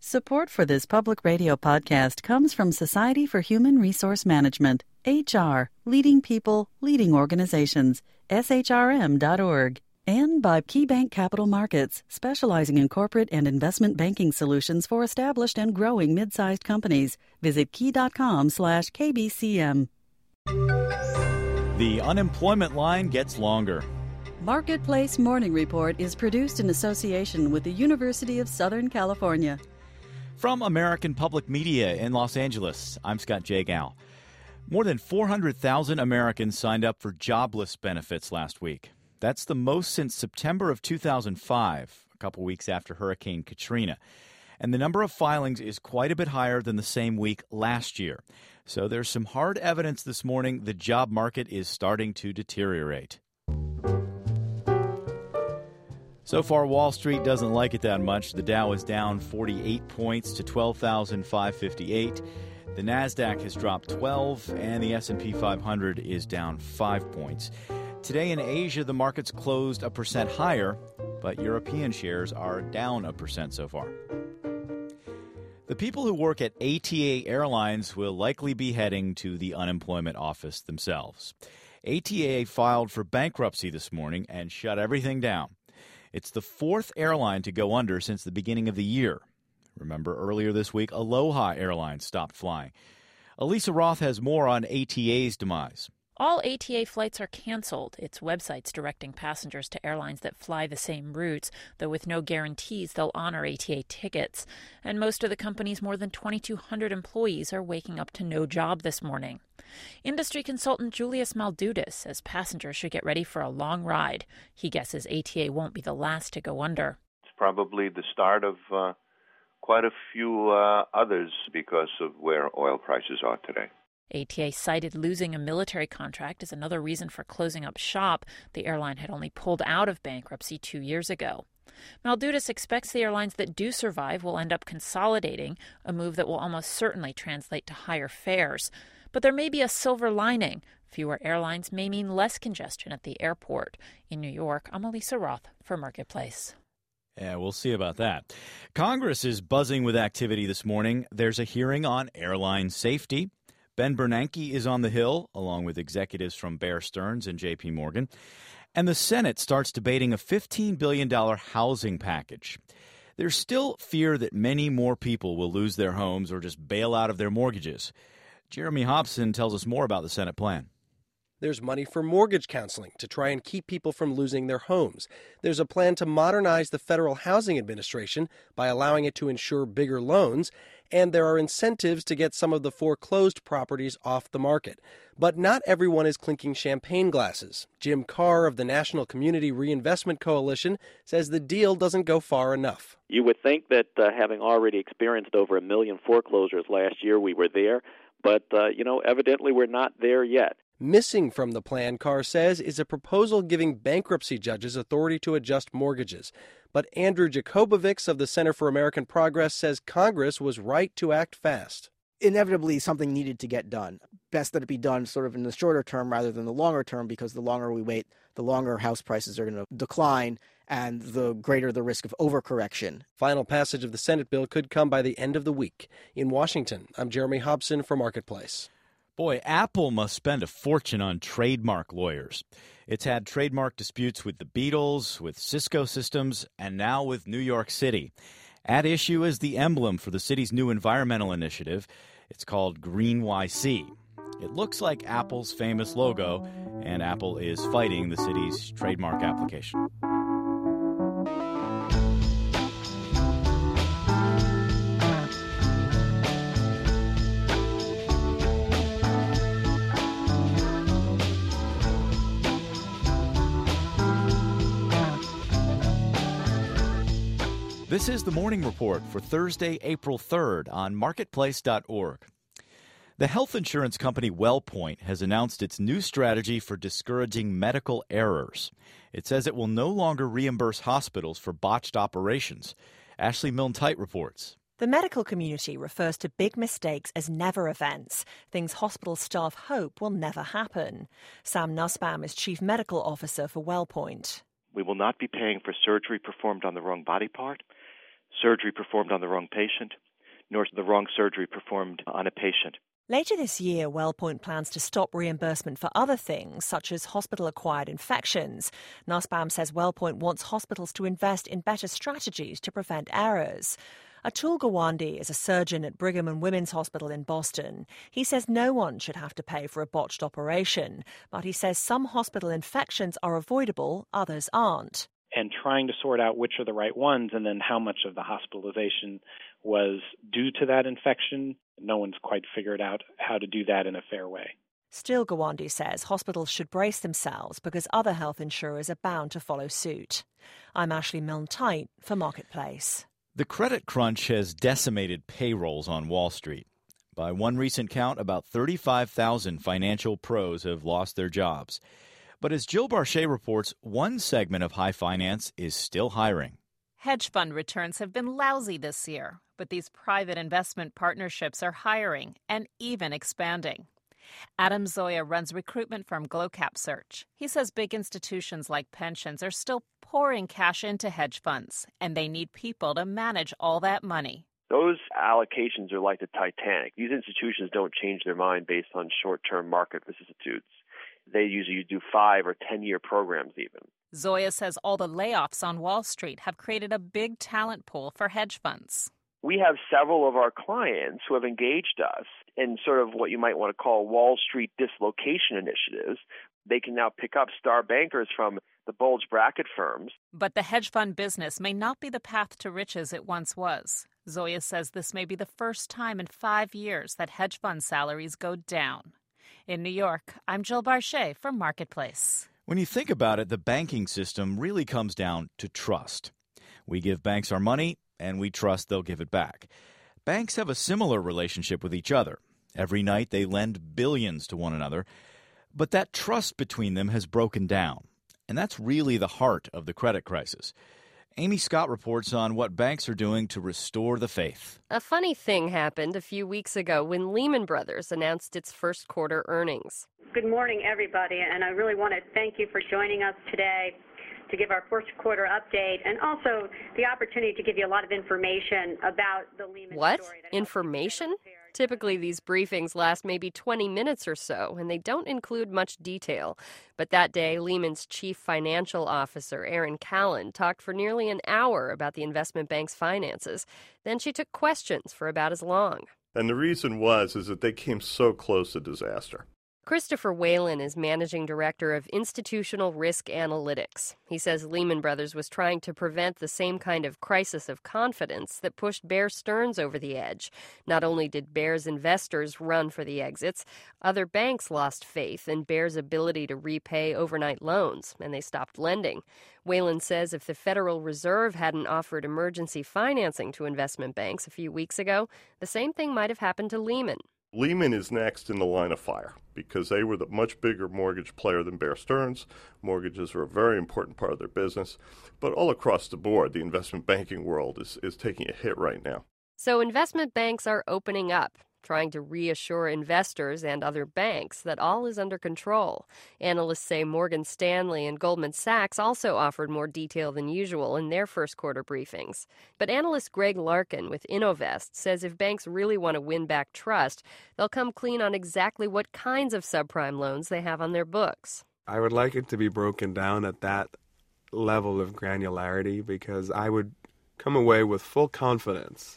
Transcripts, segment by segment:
Support for this public radio podcast comes from Society for Human Resource Management, HR, leading people, leading organizations, shrm.org, and by KeyBank Capital Markets, specializing in corporate and investment banking solutions for established and growing mid-sized companies. Visit key.com/KBCM. The unemployment line gets longer. Marketplace Morning Report is produced in association with the University of Southern California. From American Public Media in Los Angeles, I'm Scott Jagow. More than 400,000 Americans signed up for jobless benefits last week. That's the most since September of 2005, a couple weeks after Hurricane Katrina. And the number of filings is quite a bit higher than the same week last year. So there's some hard evidence this morning the job market is starting to deteriorate. So far, Wall Street doesn't like it that much. The Dow is down 48 points to 12,558. The Nasdaq has dropped 12, and the S&P 500 is down 5 points. Today in Asia, the market's closed 1% higher, but European shares are down 1% so far. The people who work at ATA Airlines will likely be heading to the unemployment office themselves. ATA filed for bankruptcy this morning and shut everything down. It's the fourth airline to go under since the beginning of the year. Remember, earlier this week, Aloha Airlines stopped flying. Elisa Roth has more on ATA's demise. All ATA flights are canceled. Its website's directing passengers to airlines that fly the same routes, though with no guarantees they'll honor ATA tickets. And most of the company's more than 2,200 employees are waking up to no job this morning. Industry consultant Julius Maldutis says passengers should get ready for a long ride. He guesses ATA won't be the last to go under. It's probably the start of quite a few others because of where oil prices are today. ATA cited losing a military contract as another reason for closing up shop. The airline had only pulled out of bankruptcy 2 years ago. Maldutis expects the airlines that do survive will end up consolidating, a move that will almost certainly translate to higher fares. But there may be a silver lining. Fewer airlines may mean less congestion at the airport. In New York, I'm Elisa Roth for Marketplace. Yeah, we'll see about that. Congress is buzzing with activity this morning. There's a hearing on airline safety. Ben Bernanke is on the Hill, along with executives from Bear Stearns and J.P. Morgan. And the Senate starts debating a $15 billion housing package. There's still fear that many more people will lose their homes or just bail out of their mortgages. Jeremy Hobson tells us more about the Senate plan. There's money for mortgage counseling to try and keep people from losing their homes. There's a plan to modernize the Federal Housing Administration by allowing it to insure bigger loans. And there are incentives to get some of the foreclosed properties off the market. But not everyone is clinking champagne glasses. Jim Carr of the National Community Reinvestment Coalition says the deal doesn't go far enough. You would think that having already experienced over 1 million foreclosures last year, we were there. But, evidently we're not there yet. Missing from the plan, Carr says, is a proposal giving bankruptcy judges authority to adjust mortgages. But Andrew Jakobovics of the Center for American Progress says Congress was right to act fast. Inevitably, something needed to get done. Best that it be done sort of in the shorter term rather than the longer term, because the longer we wait, the longer house prices are going to decline and the greater the risk of overcorrection. Final passage of the Senate bill could come by the end of the week. In Washington, I'm Jeremy Hobson for Marketplace. Boy, Apple must spend a fortune on trademark lawyers. It's had trademark disputes with the Beatles, with Cisco Systems, and now with New York City. At issue is the emblem for the city's new environmental initiative. It's called Green YC. It looks like Apple's famous logo, and Apple is fighting the city's trademark application. This is the Morning Report for Thursday, April 3rd on Marketplace.org. The health insurance company WellPoint has announced its new strategy for discouraging medical errors. It says it will no longer reimburse hospitals for botched operations. Ashley Milne-Tite reports. The medical community refers to big mistakes as never events, things hospital staff hope will never happen. Sam Nussbaum is Chief Medical Officer for WellPoint. We will not be paying for surgery performed on the wrong body part, surgery performed on the wrong patient, nor the wrong surgery performed on a patient. Later this year, WellPoint plans to stop reimbursement for other things, such as hospital-acquired infections. Nussbaum says WellPoint wants hospitals to invest in better strategies to prevent errors. Atul Gawande is a surgeon at Brigham and Women's Hospital in Boston. He says no one should have to pay for a botched operation, but he says some hospital infections are avoidable, others aren't. And trying to sort out which are the right ones and then how much of the hospitalization was due to that infection. No one's quite figured out how to do that in a fair way. Still, Gawande says hospitals should brace themselves because other health insurers are bound to follow suit. I'm Ashley Milne-Tyte for Marketplace. The credit crunch has decimated payrolls on Wall Street. By one recent count, about 35,000 financial pros have lost their jobs. But as Jill Barchet reports, one segment of high finance is still hiring. Hedge fund returns have been lousy this year, but these private investment partnerships are hiring and even expanding. Adam Zoya runs recruitment firm GlowCap Search. He says big institutions like pensions are still pouring cash into hedge funds, and they need people to manage all that money. Those allocations are like the Titanic. These institutions don't change their mind based on short-term market vicissitudes. They usually do 5 or 10-year programs even. Zoya says all the layoffs on Wall Street have created a big talent pool for hedge funds. We have several of our clients who have engaged us in sort of what you might want to call Wall Street dislocation initiatives. They can now pick up star bankers from the bulge bracket firms. But the hedge fund business may not be the path to riches it once was. Zoya says this may be the first time in 5 years that hedge fund salaries go down. In New York, I'm Jill Barchet from Marketplace. When you think about it, the banking system really comes down to trust. We give banks our money, and we trust they'll give it back. Banks have a similar relationship with each other. Every night they lend billions to one another. But that trust between them has broken down. And that's really the heart of the credit crisis. Amy Scott reports on what banks are doing to restore the faith. A funny thing happened a few weeks ago when Lehman Brothers announced its first quarter earnings. Good morning, everybody, and I really want to thank you for joining us today to give our first quarter update and also the opportunity to give you a lot of information about the Lehman What? story. Information? Typically, these briefings last maybe 20 minutes or so, and they don't include much detail. But that day, Lehman's chief financial officer, Erin Callan, talked for nearly an hour about the investment bank's finances. Then she took questions for about as long. And the reason is that they came so close to disaster. Christopher Whalen is managing director of Institutional Risk Analytics. He says Lehman Brothers was trying to prevent the same kind of crisis of confidence that pushed Bear Stearns over the edge. Not only did Bear's investors run for the exits, other banks lost faith in Bear's ability to repay overnight loans, and they stopped lending. Whalen says if the Federal Reserve hadn't offered emergency financing to investment banks a few weeks ago, the same thing might have happened to Lehman. Lehman is next in the line of fire because they were the much bigger mortgage player than Bear Stearns. Mortgages are a very important part of their business. But all across the board, the investment banking world is taking a hit right now. So investment banks are opening up, trying to reassure investors and other banks that all is under control. Analysts say Morgan Stanley and Goldman Sachs also offered more detail than usual in their first quarter briefings. But analyst Greg Larkin with Innovest says if banks really want to win back trust, they'll come clean on exactly what kinds of subprime loans they have on their books. I would like it to be broken down at that level of granularity because I would come away with full confidence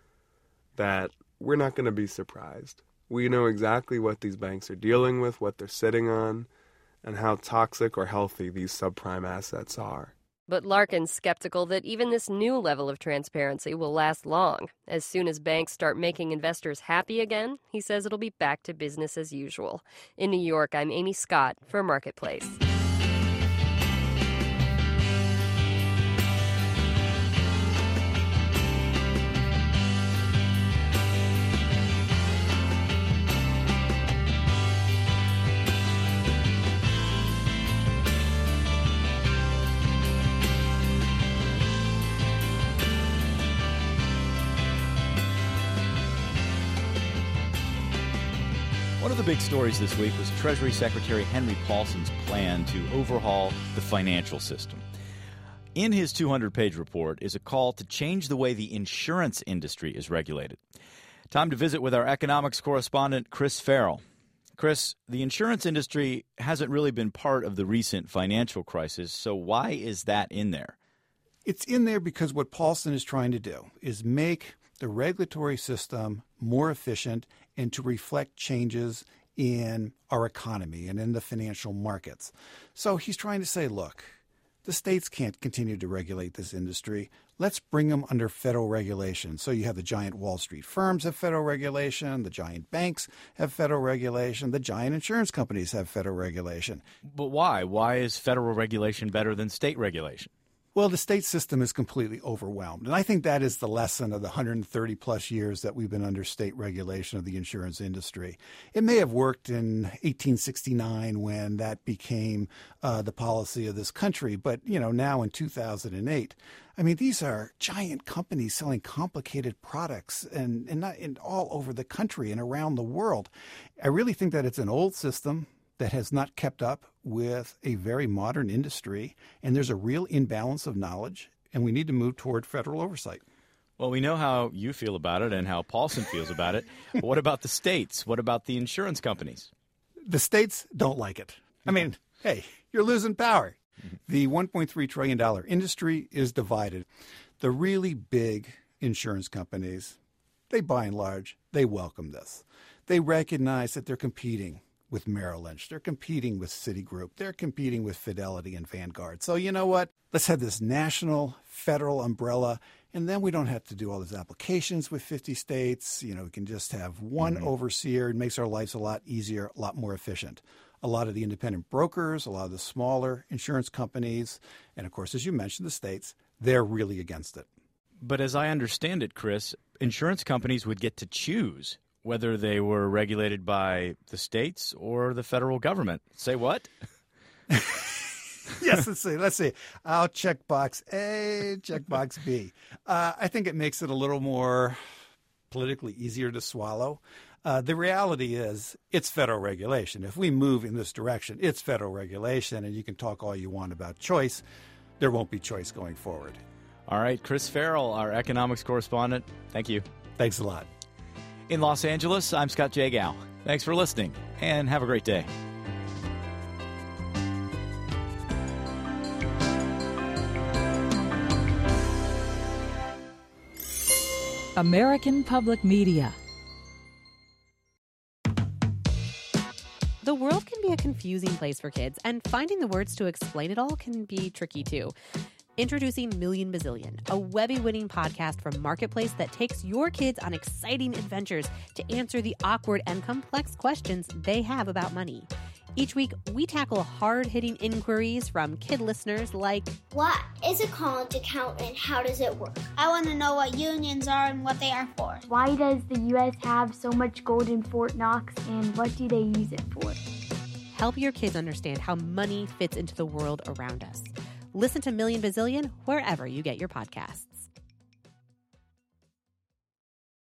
that we're not going to be surprised. We know exactly what these banks are dealing with, what they're sitting on, and how toxic or healthy these subprime assets are. But Larkin's skeptical that even this new level of transparency will last long. As soon as banks start making investors happy again, he says it'll be back to business as usual. In New York, I'm Amy Scott for Marketplace. One of the big stories this week was Treasury Secretary Henry Paulson's plan to overhaul the financial system. In his 200-page report is a call to change the way the insurance industry is regulated. Time to visit with our economics correspondent, Chris Farrell. Chris, the insurance industry hasn't really been part of the recent financial crisis, so why is that in there? It's in there because what Paulson is trying to do is make the regulatory system more efficient and to reflect changes in our economy and in the financial markets. So he's trying to say, look, the states can't continue to regulate this industry. Let's bring them under federal regulation. So you have the giant Wall Street firms have federal regulation, the giant banks have federal regulation, the giant insurance companies have federal regulation. But why? Why is federal regulation better than state regulation? Well, the state system is completely overwhelmed. And I think that is the lesson of the 130-plus years that we've been under state regulation of the insurance industry. It may have worked in 1869 when that became the policy of this country. But, now in 2008, these are giant companies selling complicated products and not in all over the country and around the world. I really think that it's an old system that has not kept up with a very modern industry, and there's a real imbalance of knowledge, and we need to move toward federal oversight. Well, we know how you feel about it and how Paulson feels about it. But what about the states? What about the insurance companies? The states don't like it. Hey, you're losing power. The $1.3 trillion industry is divided. The really big insurance companies, they by and large, they welcome this. They recognize that they're competing with Merrill Lynch. They're competing with Citigroup. They're competing with Fidelity and Vanguard. So you know what? Let's have this national federal umbrella, and then we don't have to do all these applications with 50 states. We can just have one overseer. It makes our lives a lot easier, a lot more efficient. A lot of the independent brokers, a lot of the smaller insurance companies, and of course, as you mentioned, the states, they're really against it. But as I understand it, Chris, insurance companies would get to choose whether they were regulated by the states or the federal government. Say what? Yes, let's see. I'll check box A, check box B. I think it makes it a little more politically easier to swallow. The reality is it's federal regulation. If we move in this direction, it's federal regulation, and you can talk all you want about choice. There won't be choice going forward. All right, Chris Farrell, our economics correspondent. Thank you. Thanks a lot. In Los Angeles, I'm Scott Jagow. Thanks for listening, and have a great day. American Public Media. The world can be a confusing place for kids, and finding the words to explain it all can be tricky too. Introducing Million Bazillion, a Webby-winning podcast from Marketplace that takes your kids on exciting adventures to answer the awkward and complex questions they have about money. Each week, we tackle hard-hitting inquiries from kid listeners like, what is a college account and how does it work? I want to know what unions are and what they are for. Why does the U.S. have so much gold in Fort Knox, and what do they use it for? Help your kids understand how money fits into the world around us. Listen to Million Bazillion wherever you get your podcasts.